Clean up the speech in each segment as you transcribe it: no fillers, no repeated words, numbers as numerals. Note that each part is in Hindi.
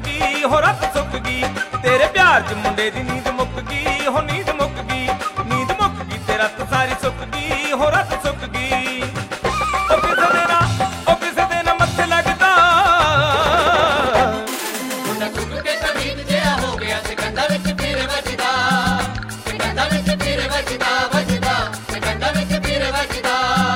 गई हो रत सुक गई, तेरे प्यार च मुंडे दी नींद मुक गई हो नींद मुक गई, नींद मुक गई ते रत सारी सुक गई हो रत सुक गई। ओ किसे दे ना मत्थे लगदा मुंडा कुक के तमीज जिहा हो गया सिकंदा विच फिर वजदा, सिकंदा विच फिर वजदा वजदा, सिकंदा विच फिर वजदा।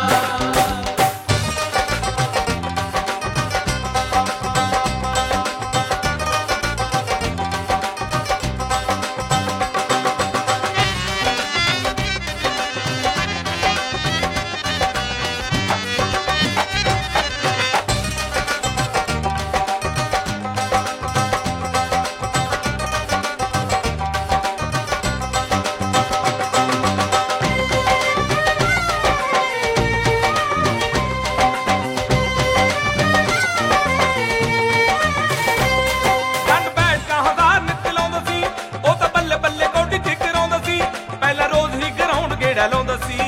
ਲਾਉਂਦਾ ਸੀ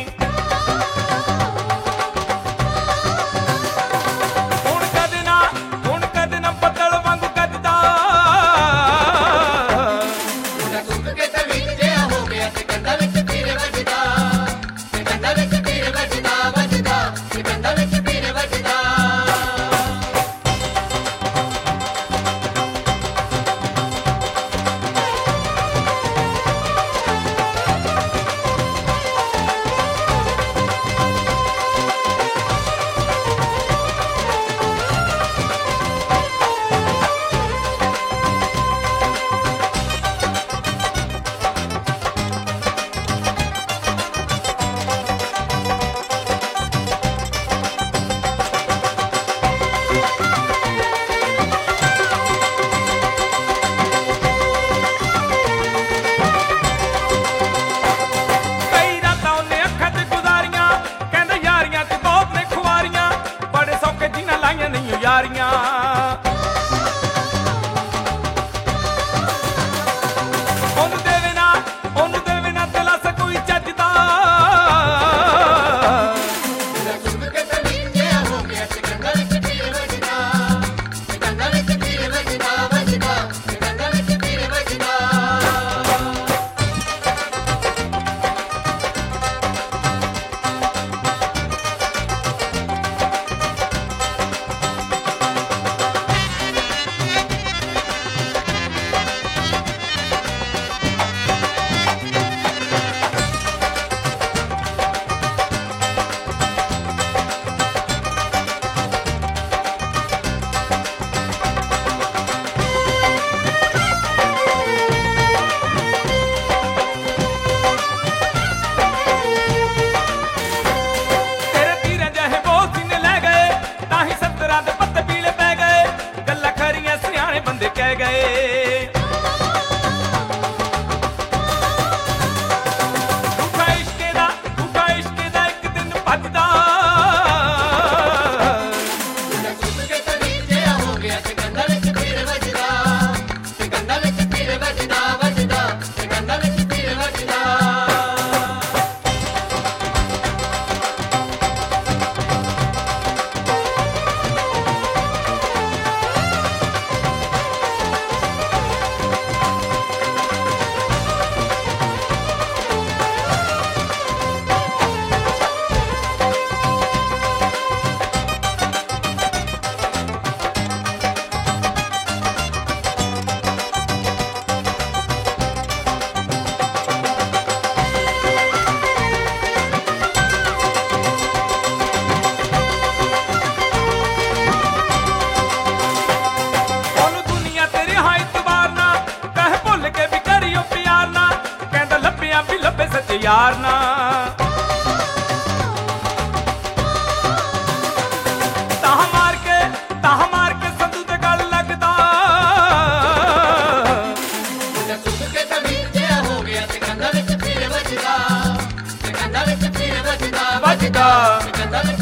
ਹੁਣ ਕਦੇ ਨਾ ਬੱਦਲ ਵਾਂਗੂ ਕੱਜਦਾ ਮੁੰਡਾ ਕੁੱਕ ਕੇ ਤਮੀਜ਼ ਜਿਹਾ ਹੋ ਗਿਆ ਸਿਕੰਦਾ ਵਿੱਚ ਪੀਰ ਵੱਜਦਾ, ਸਿਕੰਦਾ ਵਿੱਚ ਪੀਰ ਵੱਜਦਾ ਵੱਜਦਾ, ਸਿਕੰਦਾ ਵਿੱਚ ਪੀਰ ਵੱਜਦਾ। यारियां ओनू देवे ना दिला से कोई चजदा कुक के तमीज जिहा हो गया सिकंदा विच पीर वजदा, सिकंदा विच पीर वजदा वजदा, सिकंदा विच पीर वजदा। बंदे कह गए झूठा इश्के दा एक दिन भजदा कुक के तमीज जिहा हो गया सिकंदा विच पीर वजदा, सिकंदा विच पीर वजदा वजदा, सिकंदा विच पीर वजदा। यार ना ताह मार के संधू ते गल लगदा कुक के तमीज जिहा हो गया सिकंदा विच पीर वजदा, सिकंदा विच पीर वजदा वजदा, सिकंदा